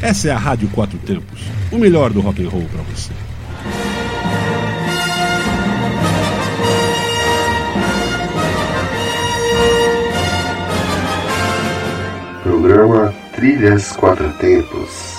Essa é a Rádio Quatro Tempos, o melhor do rock and roll para você. Programa Trilhas Quatro Tempos.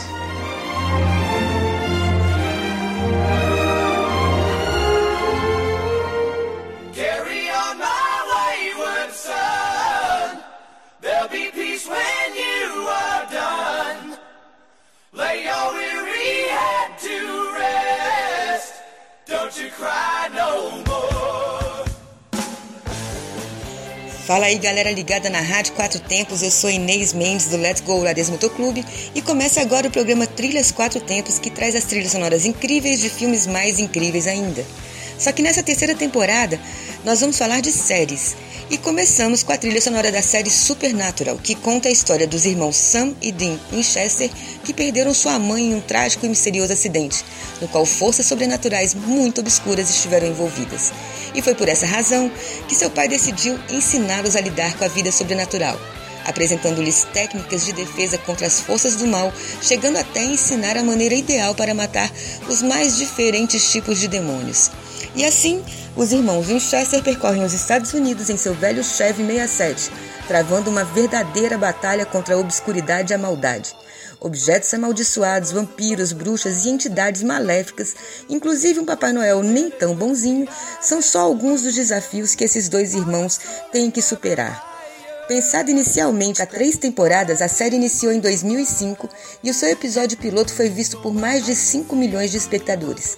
Fala aí, galera ligada na Rádio Quatro Tempos, eu sou Inês Mendes do Let's Go Lades Motoclube e começa agora o programa Trilhas Quatro Tempos, que traz as trilhas sonoras incríveis de filmes mais incríveis ainda. Só que nessa terceira temporada nós vamos falar de séries e começamos com a trilha sonora da série Supernatural, que conta a história dos irmãos Sam e Dean Winchester, que perderam sua mãe em um trágico e misterioso acidente, no qual forças sobrenaturais muito obscuras estiveram envolvidas. E foi por essa razão que seu pai decidiu ensiná-los a lidar com a vida sobrenatural, apresentando-lhes técnicas de defesa contra as forças do mal, chegando até a ensinar a maneira ideal para matar os mais diferentes tipos de demônios. E assim, os irmãos Winchester percorrem os Estados Unidos em seu velho Chevy 67, travando uma verdadeira batalha contra a obscuridade e a maldade. Objetos amaldiçoados, vampiros, bruxas e entidades maléficas, inclusive um Papai Noel nem tão bonzinho, são só alguns dos desafios que esses dois irmãos têm que superar. Pensada inicialmente há 3 temporadas, a série iniciou em 2005 e o seu episódio piloto foi visto por mais de 5 milhões de espectadores.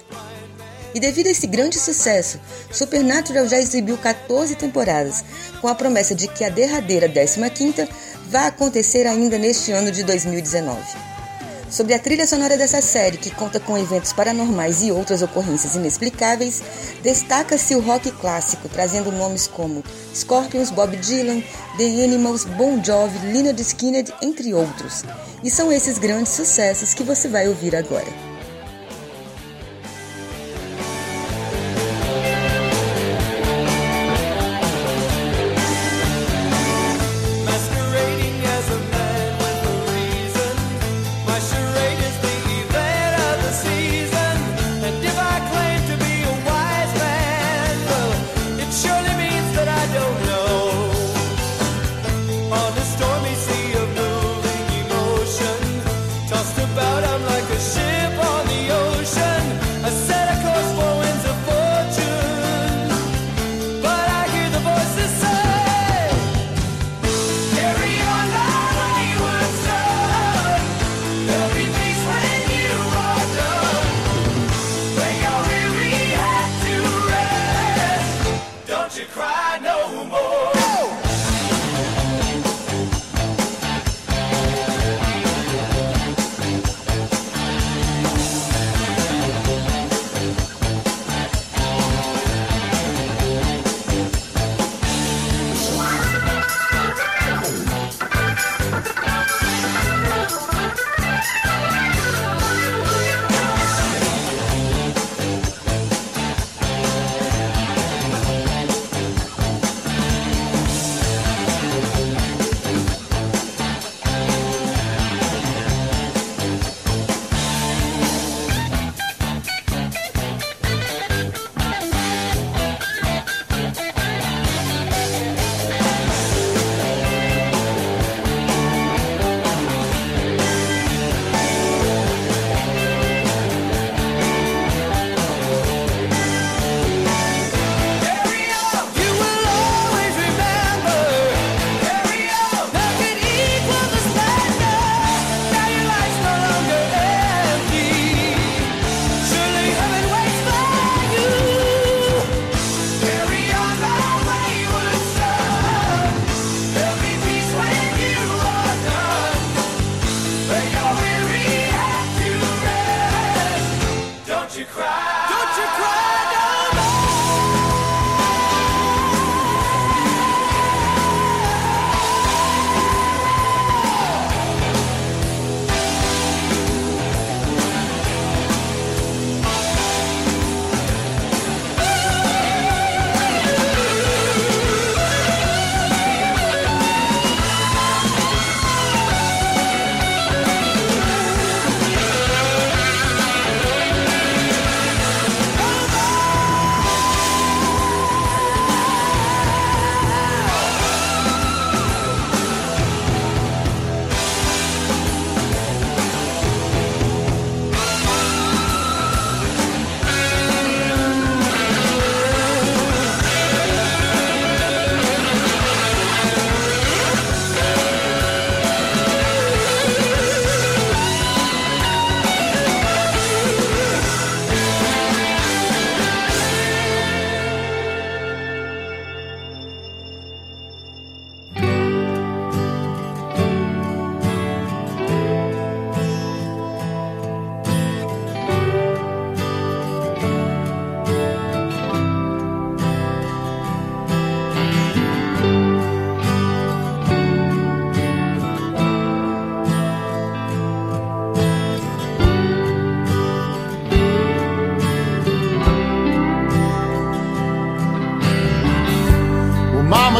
E devido a esse grande sucesso, Supernatural já exibiu 14 temporadas, com a promessa de que a derradeira 15ª vai acontecer ainda neste ano de 2019. Sobre a trilha sonora dessa série, que conta com eventos paranormais e outras ocorrências inexplicáveis, destaca-se o rock clássico, trazendo nomes como Scorpions, Bob Dylan, The Animals, Bon Jovi, Lynyrd Skynyrd, entre outros. E são esses grandes sucessos que você vai ouvir agora. About I'm like a ship on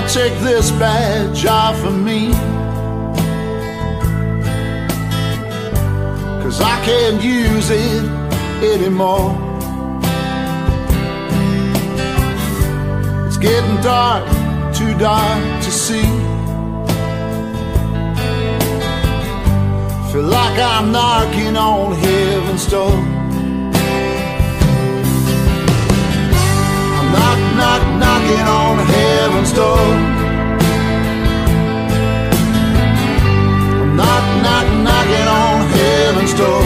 take this badge off of me, 'cause I can't use it anymore. It's getting dark, too dark to see. Feel like I'm knocking on heaven's door. I'm knocking on heaven's door. I'm knocking on heaven's door.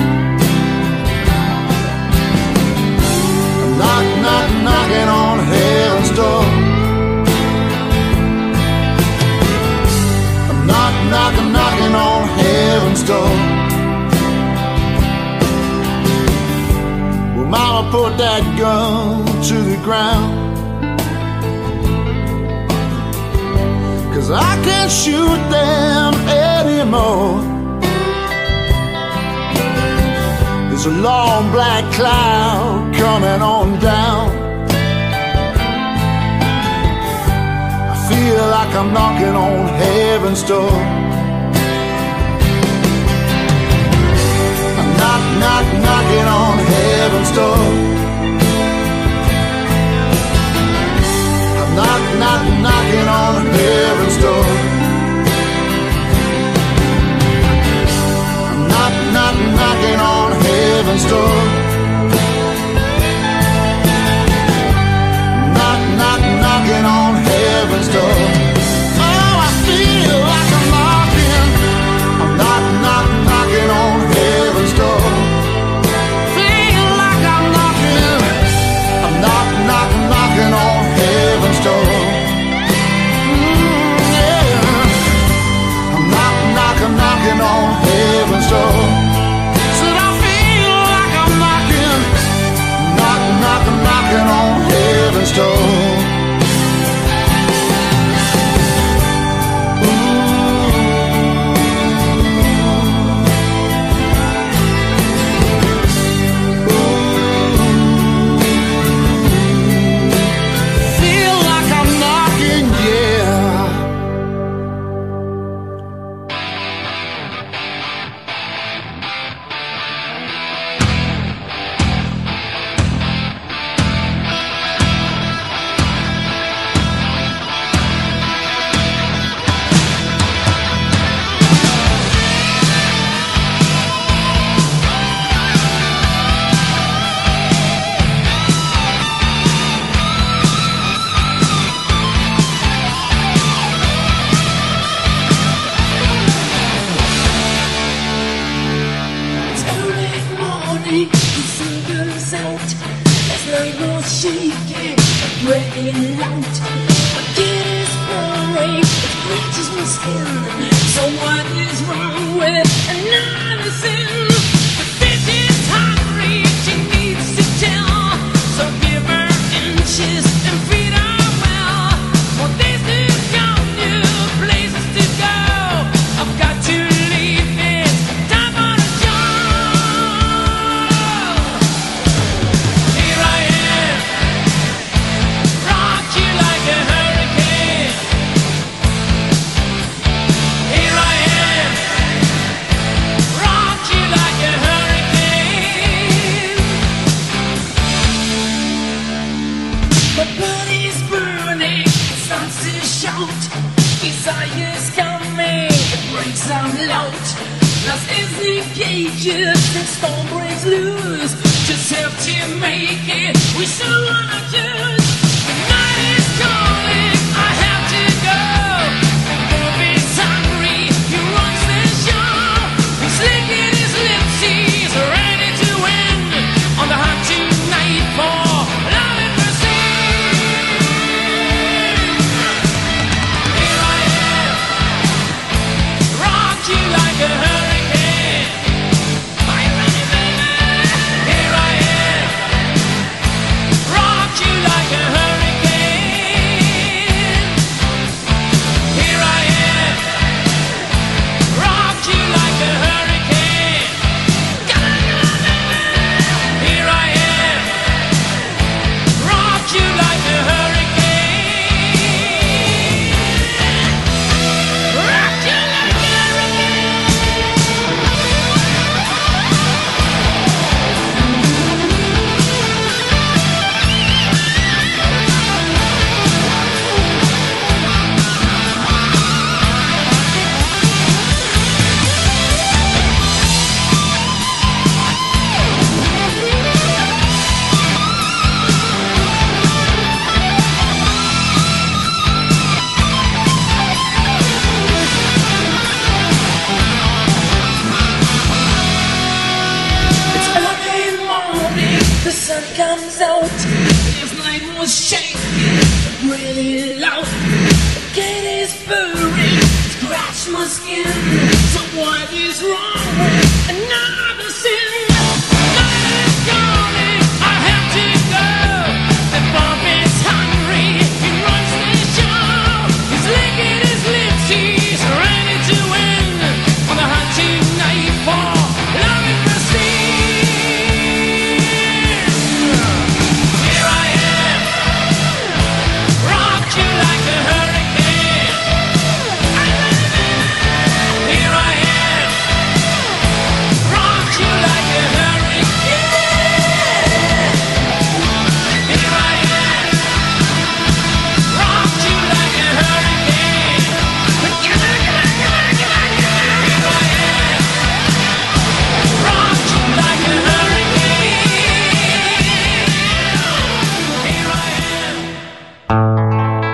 I'm knocking on heaven's door. I'm knocking on heaven's door. Well, Mama put that gun to the ground, 'cause I can't shoot them anymore. There's a long black cloud coming on down. I feel like I'm knocking on heaven's door. I'm knocking on heaven's door. I'm knocking on heaven's door. I'm knocking on heaven's door. Knocking on heaven's door. Oh, I feel like I'm knocking. I'm knocking on heaven's door. Feel like I'm knocking. I'm knocking on heaven's door. Yeah. I'm knocking on heaven's door. Said I feel like I'm knocking on heaven's door. comes out. His leg was shaking, really loud. Get his furry, scratch my skin. So what is wrong with another sin? Night is calling, I have to go. The Bob is hungry, he runs the show. He's licking his lips, he's ready to win. On the hunting night for love and prestige. Here I am, rock you like a hurricane. Here I am, rock you like a hurricane. Here I am, rock you like a hurricane. Here I am, rock you like a hurricane. Here I am.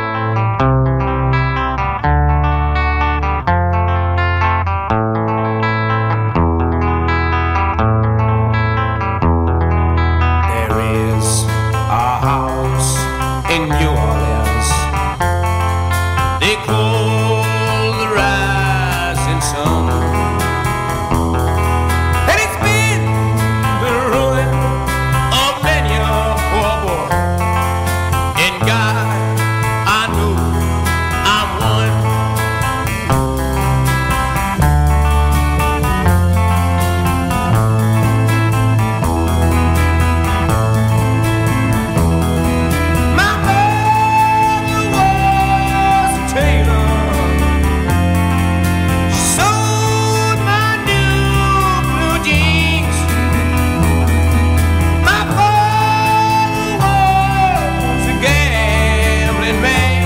There is a house in New Orleans they call the Rising Sun, and it's been the ruin of many a poor boy. And God, I know I'm one. My mother was a tailor. She sewed my new blue jeans. My father was a gambling man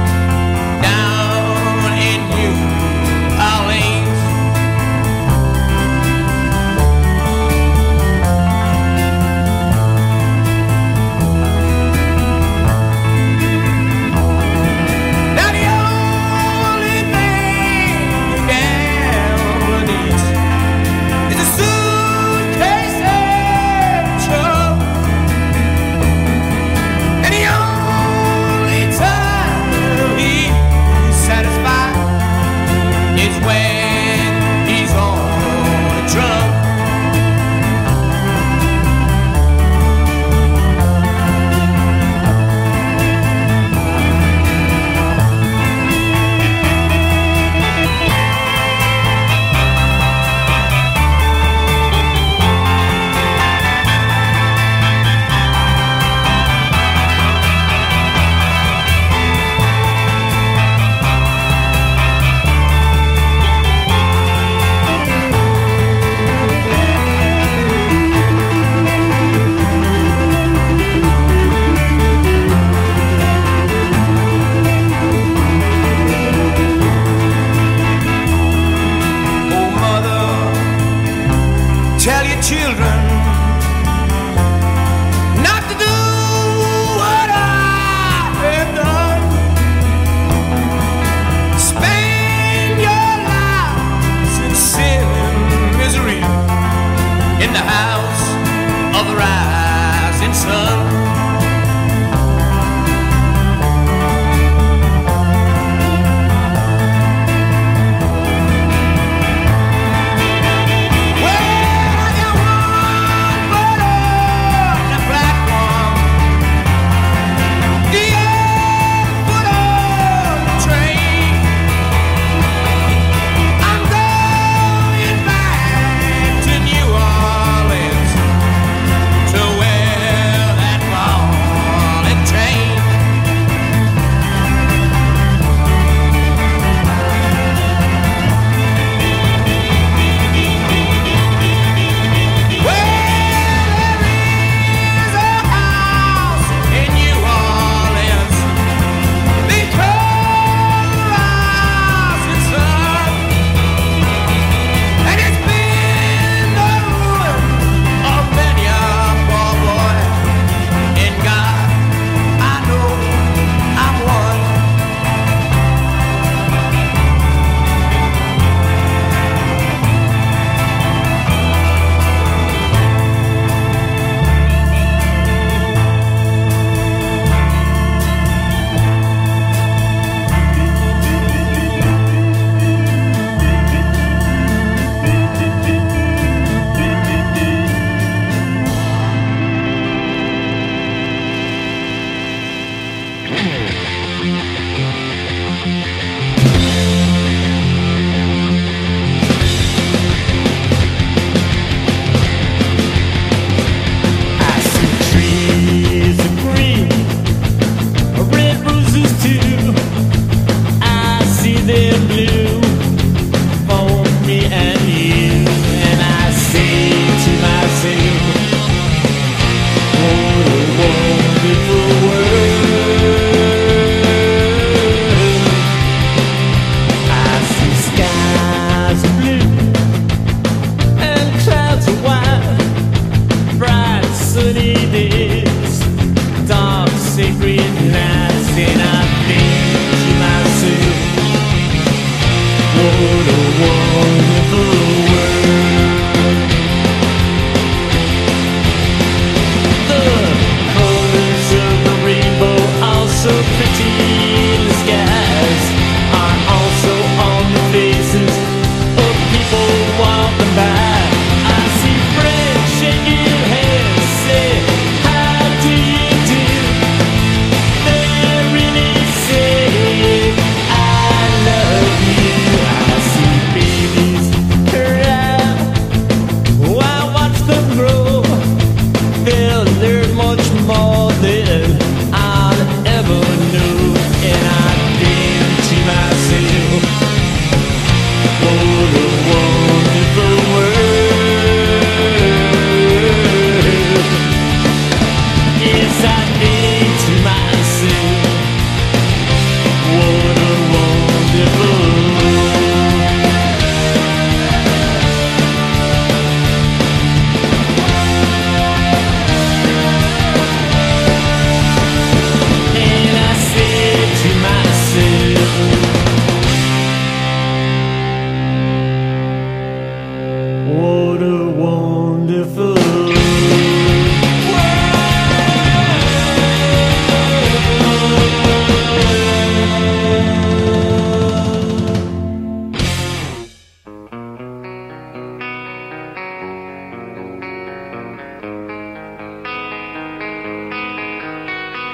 down in New Orleans. Now the only thing a gambler needs is a suitcase and trouble. And the only time he's satisfied is when he's on a drum. Oh, mother, tell your children not to do what I have done. Spend your lives in sin and misery in the house of the rising sun. Well, I got one foot on the platform, the other foot on the train. I'm going back to New Orleans, to where that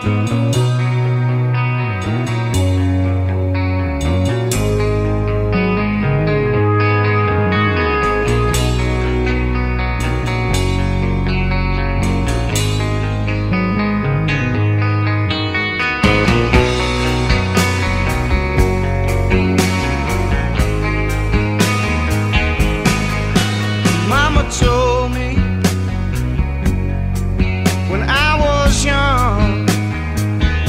Told me when I was young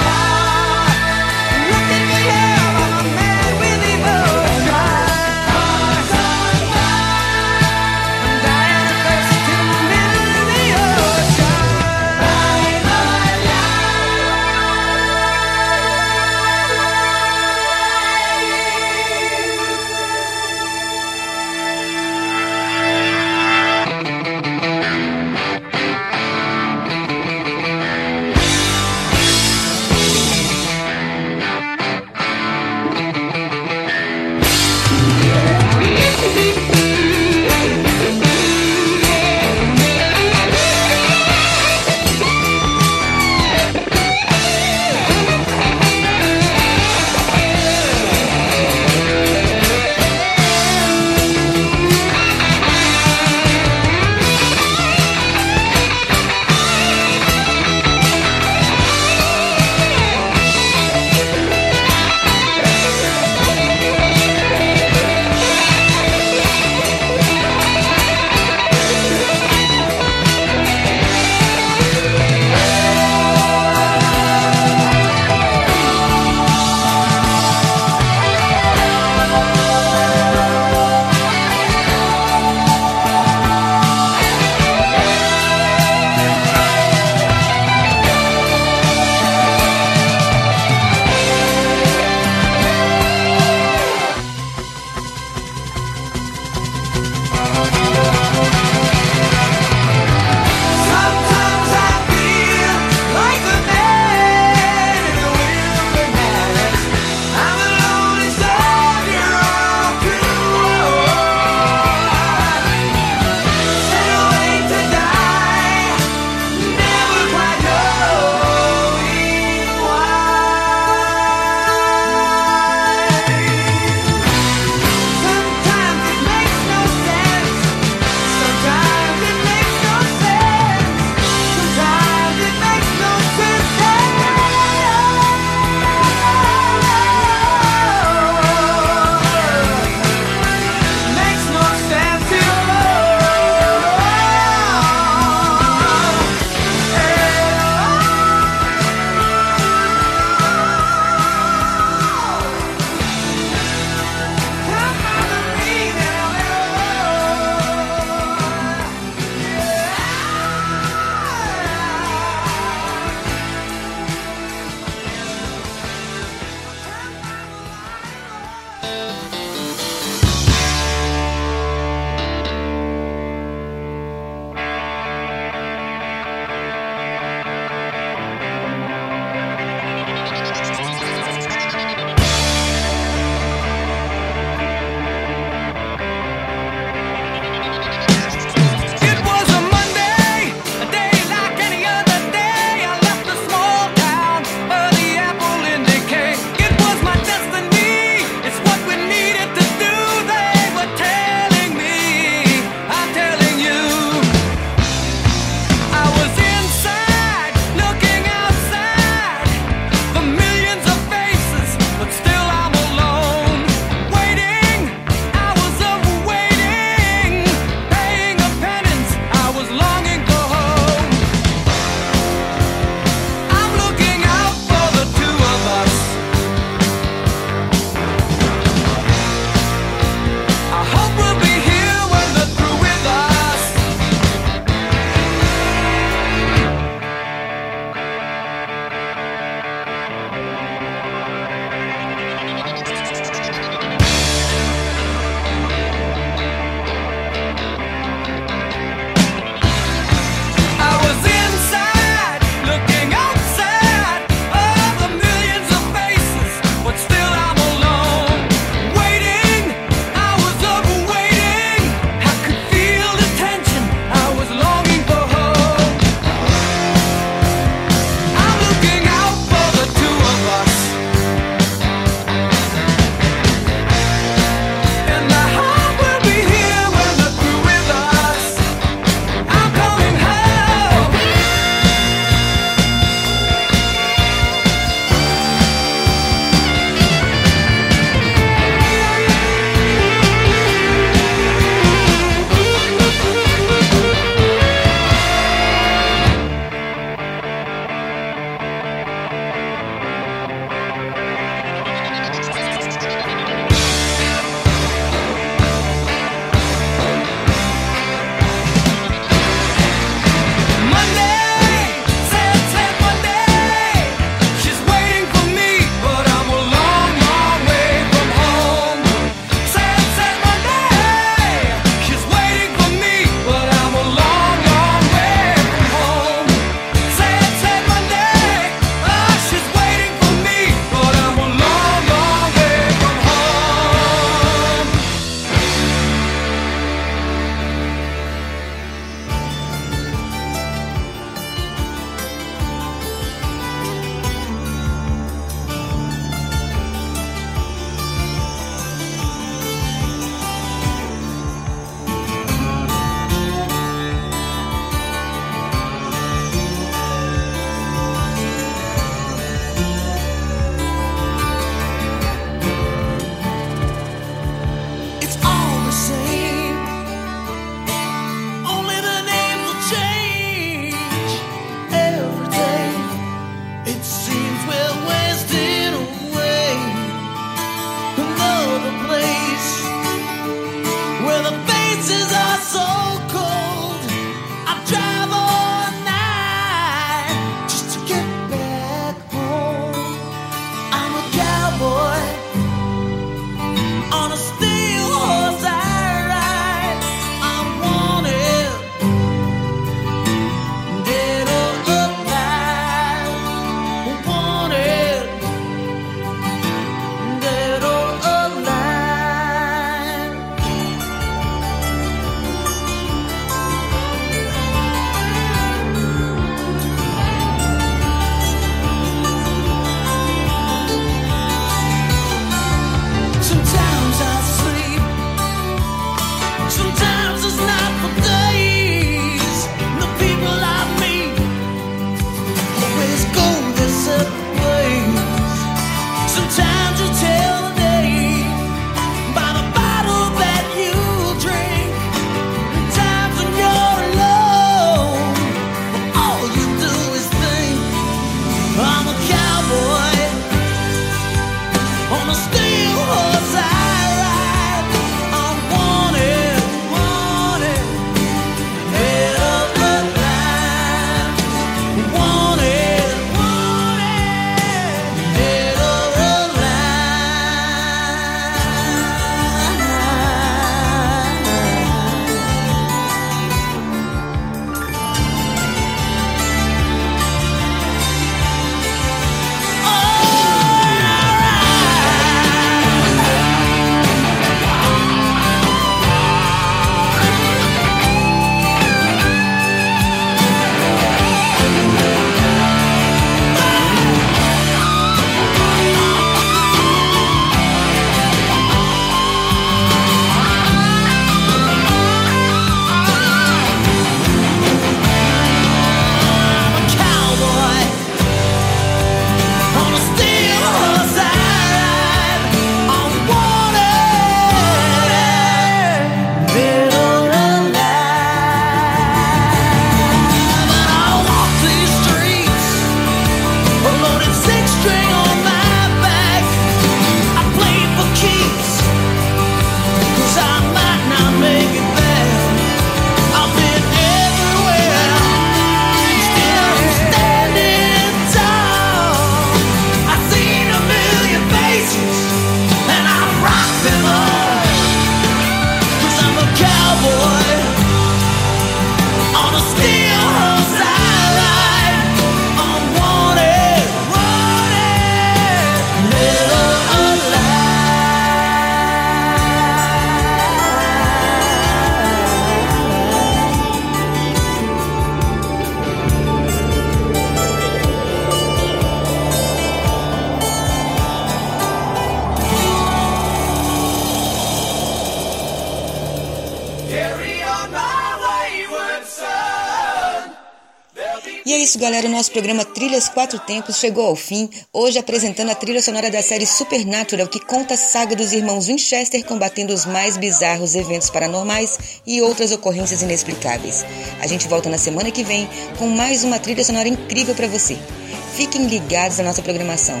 é isso, galera, o nosso programa Trilhas 4 Tempos chegou ao fim, hoje apresentando a trilha sonora da série Supernatural, que conta a saga dos irmãos Winchester combatendo os mais bizarros eventos paranormais e outras ocorrências inexplicáveis. A gente volta na semana que vem com mais uma trilha sonora incrível para você. Fiquem ligados na nossa programação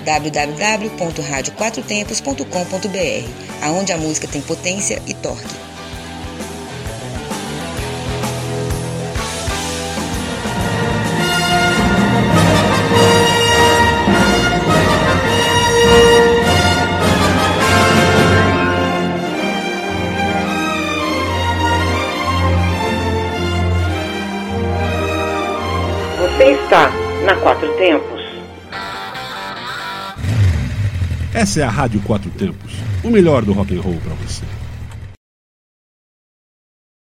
www.radioquatrotempos.com.br, aonde a música tem potência e torque. Você está na Quatro Tempos. Essa é a Rádio Quatro Tempos, o melhor do rock and roll para você.